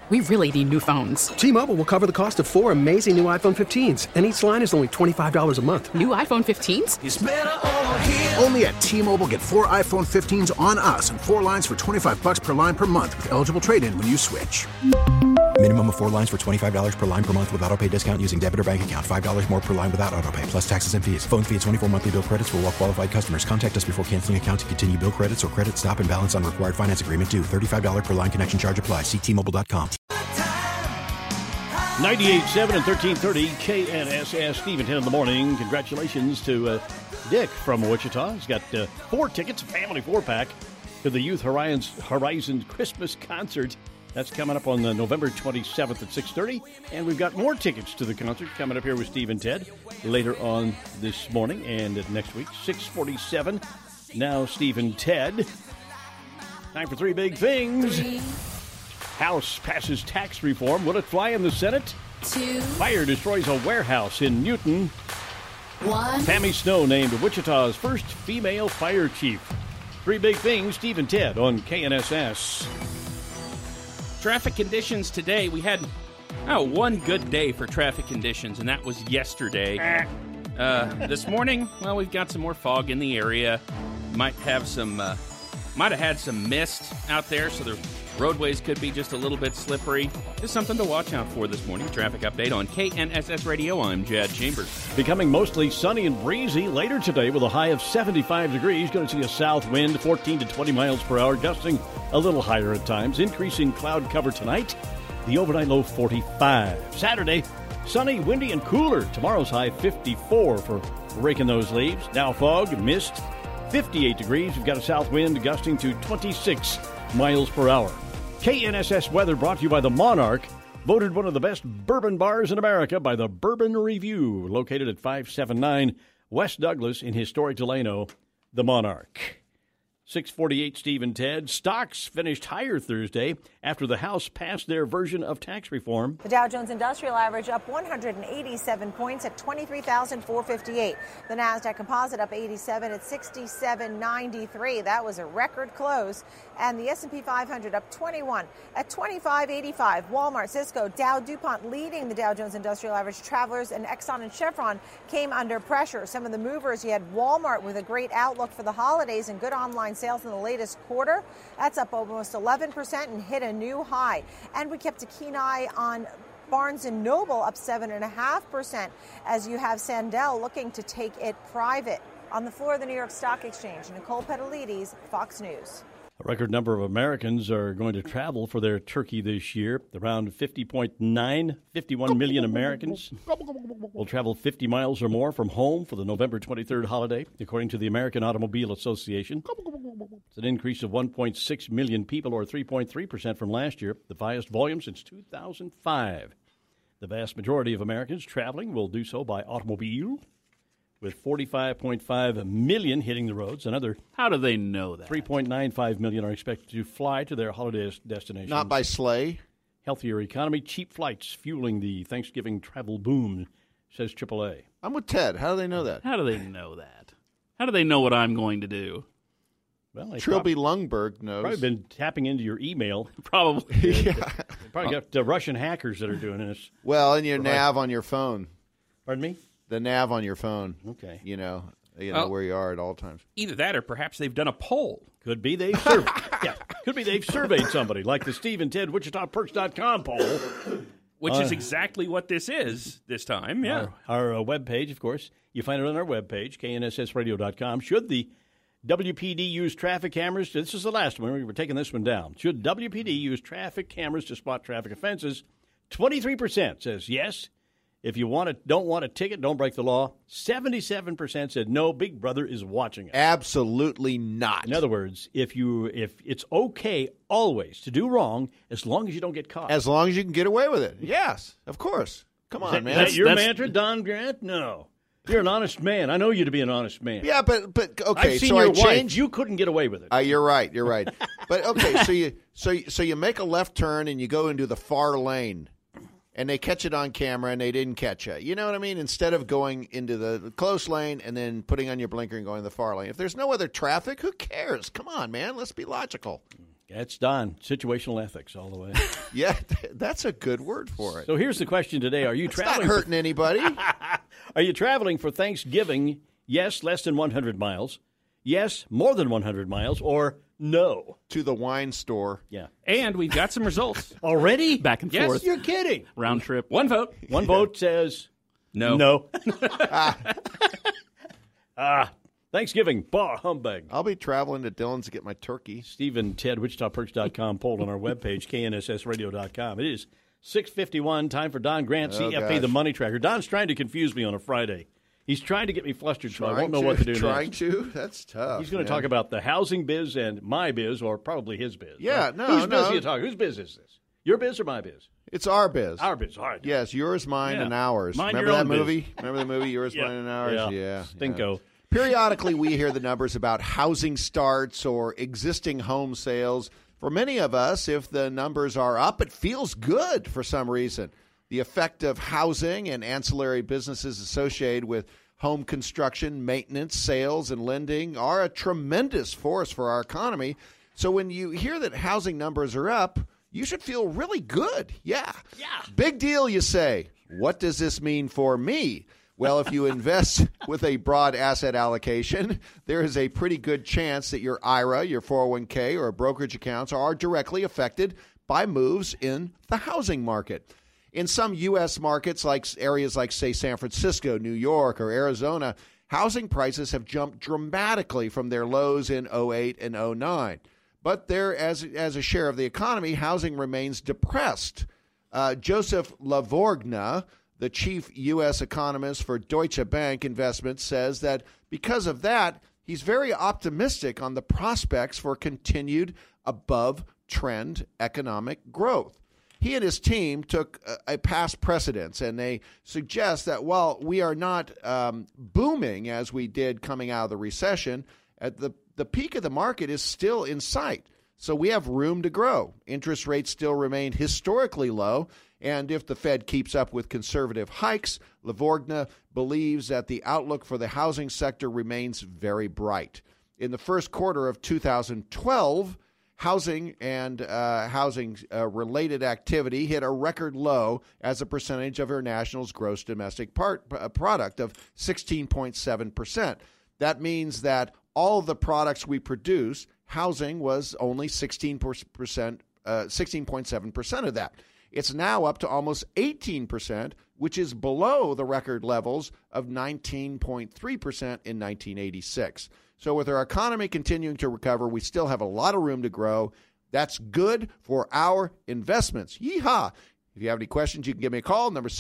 We really need new phones. T-Mobile will cover the cost of 4 amazing new iPhone 15s, and each line is only $25 a month. New iPhone 15s? It's better over here. Only at T-Mobile, get 4 iPhone 15s on us and 4 lines for $25 per line per month with eligible trade-in when you switch. Minimum of 4 lines for $25 per line per month with autopay discount using debit or bank account. $5 more per line without autopay, plus taxes and fees. Phone fee at 24 monthly bill credits for well-qualified customers. Contact us before canceling account to continue bill credits or credit stop and balance on required finance agreement due. $35 per line connection charge applies. See T-Mobile.com. 98.7 and 1330 KNSS. Steve and 10 in the morning. Congratulations to Dick from Wichita. He's got 4 tickets, a family 4-pack, to the Youth Horizon Christmas concert. That's coming up on November 27th at 6:30. And we've got more tickets to the concert coming up here with Steve and Ted later on this morning and next week, 6:47. Now Steve and Ted. Time for 3 big things. House passes tax reform. Will it fly in the Senate? 2. Fire destroys a warehouse in Newton. 1. Tammy Snow named Wichita's first female fire chief. 3 big things, Steve and Ted on KNSS. Traffic conditions today. We had one good day for traffic conditions, and that was yesterday. This morning, well, we've got some more fog in the area. Might have had some mist out there, so the roadways could be just a little bit slippery. Just something to watch out for this morning. Traffic update on KNSS Radio. I'm Jad Chambers. Becoming mostly sunny and breezy later today with a high of 75 degrees. Going to see a south wind 14 to 20 miles per hour, gusting a little higher at times. Increasing cloud cover tonight. The overnight low 45. Saturday, sunny, windy, and cooler. Tomorrow's high 54 for raking those leaves. Now fog, mist, 58 degrees. We've got a south wind gusting to 26 miles per hour. KNSS weather brought to you by the Monarch, voted one of the best bourbon bars in America by the Bourbon Review, located at 579 West Douglas in historic Delano, the Monarch. 6:48, Steve and Ted. Stocks finished higher Thursday after the House passed their version of tax reform. The Dow Jones Industrial Average up 187 points at 23,458. The NASDAQ Composite up 87 at 6793. That was a record close. And the S&P 500 up 21 at 2585. Walmart, Cisco, Dow, DuPont leading the Dow Jones Industrial Average. Travelers and Exxon and Chevron came under pressure. Some of the movers, you had Walmart with a great outlook for the holidays and good online sales in the latest quarter. That's up almost 11% and hit a new high. And we kept a keen eye on Barnes & Noble up 7.5% as you have Sandell looking to take it private. On the floor of the New York Stock Exchange, Nicole Petalides, Fox News. A record number of Americans are going to travel for their turkey this year. Around 51 million Americans will travel 50 miles or more from home for the November 23rd holiday, according to the American Automobile Association. It's an increase of 1.6 million people, or 3.3% from last year, the highest volume since 2005. The vast majority of Americans traveling will do so by automobile, with 45.5 million hitting the roads. Another How do they know that? 3.95 million are expected to fly to their holiday destinations. Not by sleigh. Healthier economy, cheap flights fueling the Thanksgiving travel boom, says AAA. I'm with Ted. How do they know that? How do they know that? How do they know what I'm going to do? Well, Trilby Lundberg knows. Probably been tapping into your email. Probably. Yeah. Probably got Russian hackers that are doing this. Well, and your nav on your phone. Pardon me? The nav on your phone. Okay. You know where you are at all times. Either that or perhaps they've done a poll. Could be they've surveyed. Could be they've surveyed somebody, like the Steve and Ted WichitaPerks.com poll. Which is exactly what this is this time, yeah. Our webpage, of course. You find it on our webpage, knssradio.com. Should the WPD use traffic cameras? This is the last one. We're taking this one down. Should WPD use traffic cameras to spot traffic offenses? 23% says yes. If you don't want a ticket, don't break the law. 77% said no, Big Brother is watching us. Absolutely not. In other words, if it's okay always to do wrong as long as you don't get caught. As long as you can get away with it. Yes, of course. Come on, man. Is that your mantra, Don Grant? No. You're an honest man. I know you to be an honest man. Yeah, but okay. I've seen so your I changed. Wife. You couldn't get away with it. You're right. You're right. But okay, so you make a left turn and you go into the far lane. And they catch it on camera, and they didn't catch it. You know what I mean? Instead of going into the close lane and then putting on your blinker and going to the far lane. If there's no other traffic, who cares? Come on, man. Let's be logical. That's done. Situational ethics all the way. Yeah, that's a good word for it. So here's the question today. Are you It's traveling? not hurting anybody. Are you traveling for Thanksgiving? Yes, less than 100 miles. Yes, more than 100 miles. Or no. To the wine store. Yeah. And we've got some results. Already? Back and Yes. forth. You're kidding. Round trip. One vote. One vote says No. no. Thanksgiving, bah humbug. I'll be traveling to Dillon's to get my turkey. Stephen Ted, WichitaPerks.com, poll on our webpage, KNSSradio.com. It is 6:51, time for Don Grant, CFP, gosh. the money tracker. Don's trying to confuse me on a Friday. He's trying to get me flustered, so I won't know what to do Trying next. to? That's tough. He's going to talk about the housing biz and my biz, or probably his biz. Yeah, right? no, Whose biz no. are you talking? Whose biz is this? Your biz or my biz? It's our biz. Our biz. All right. Yes, yours, mine, Yeah. and ours. Mind Remember your that own biz. movie? Remember the movie, Yours, Yeah. Mine, and Ours? Yeah. Stinko. Periodically, we hear the numbers about housing starts or existing home sales. For many of us, if the numbers are up, it feels good for some reason. The effect of housing and ancillary businesses associated with home construction, maintenance, sales, and lending are a tremendous force for our economy. So when you hear that housing numbers are up, you should feel really good. Yeah. Big deal, you say. What does this mean for me? Well, if you invest with a broad asset allocation, there is a pretty good chance that your IRA, your 401k, or brokerage accounts are directly affected by moves in the housing market. In some U.S. markets, like areas like, say, San Francisco, New York, or Arizona, housing prices have jumped dramatically from their lows in 2008 and 2009. But there, as a share of the economy, housing remains depressed. Joseph Lavorgna, the chief U.S. economist for Deutsche Bank Investments, says that because of that, he's very optimistic on the prospects for continued above-trend economic growth. He and his team took a past precedence, and they suggest that while we are not booming as we did coming out of the recession, at the peak of the market is still in sight. So we have room to grow. Interest rates still remain historically low, and if the Fed keeps up with conservative hikes, Lavorgna believes that the outlook for the housing sector remains very bright. In the first quarter of 2012, housing and housing-related activity hit a record low as a percentage of our national's gross domestic product of 16.7%. That means that all of the products we produce, housing was only 16.7% of that. It's now up to almost 18%, which is below the record levels of 19.3% in 1986. So with our economy continuing to recover, we still have a lot of room to grow. That's good for our investments. Yeehaw! If you have any questions, you can give me a call, number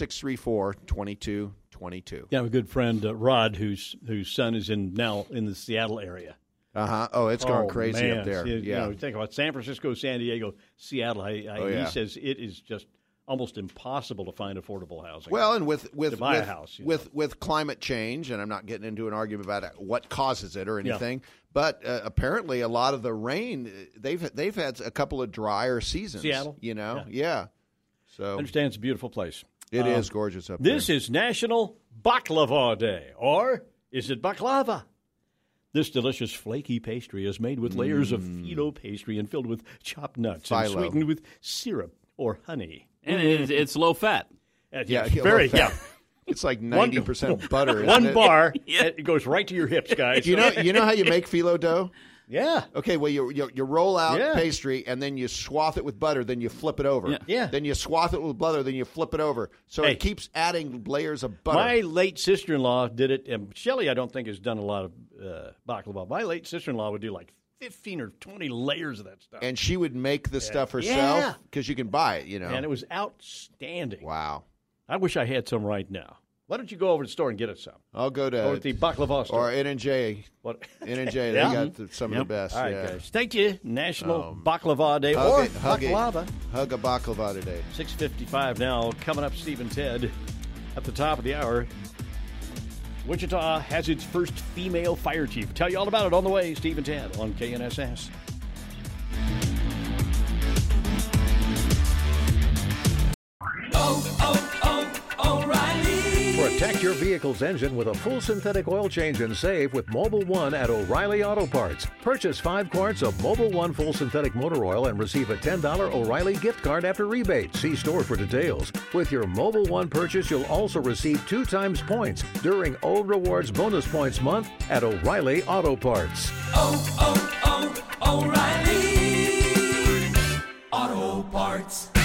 634-2222. Yeah, I have a good friend, Rod, whose son is now in the Seattle area. Oh, it's going crazy man. up there. You know, think about San Francisco, San Diego, Seattle. He says it is just almost impossible to find affordable housing. Well, and with buy a house, with climate change, and I'm not getting into an argument about what causes it or anything, but apparently a lot of the rain, they've had a couple of drier seasons. Seattle, yeah. So I understand it's a beautiful place. It is gorgeous up there. This is National Baklava Day, or is it baklava? This delicious flaky pastry is made with layers of phyllo pastry and filled with chopped nuts and sweetened with syrup or honey. And it's low fat. Very. It's like 90% butter. One bar, it goes right to your hips, guys. You know how you make phyllo dough? Yeah. Okay, well, you roll out pastry, and then you swath it with butter, then you flip it over. Yeah. Then you swath it with butter, then you flip it over. So it keeps adding layers of butter. My late sister-in-law did it, and Shelley, I don't think, has done a lot of baklava. My late sister-in-law would do like 15 or 20 layers of that stuff. And she would make the stuff herself because you can buy it, And it was outstanding. Wow. I wish I had some right now. Why don't you go over to the store and get us some? I'll go to over at the baklava store. Or N&J. What? N&J, they got some of the best. All right, guys. Thank you. National Baklava Day. Hug baklava. Hug a baklava today. 6:55 now. Coming up, Steve and Ted at the top of the hour. Wichita has its first female fire chief. Tell you all about it on the way. Steve and Ted on KNSS. O'Reilly. For a Protect your vehicle's engine with a full synthetic oil change and save with Mobil 1 at O'Reilly Auto Parts. Purchase 5 quarts of Mobil 1 full synthetic motor oil and receive a $10 O'Reilly gift card after rebate. See store for details. With your Mobil 1 purchase, you'll also receive 2 times points during O Rewards Bonus Points Month at O'Reilly Auto Parts. O'Reilly Auto Parts.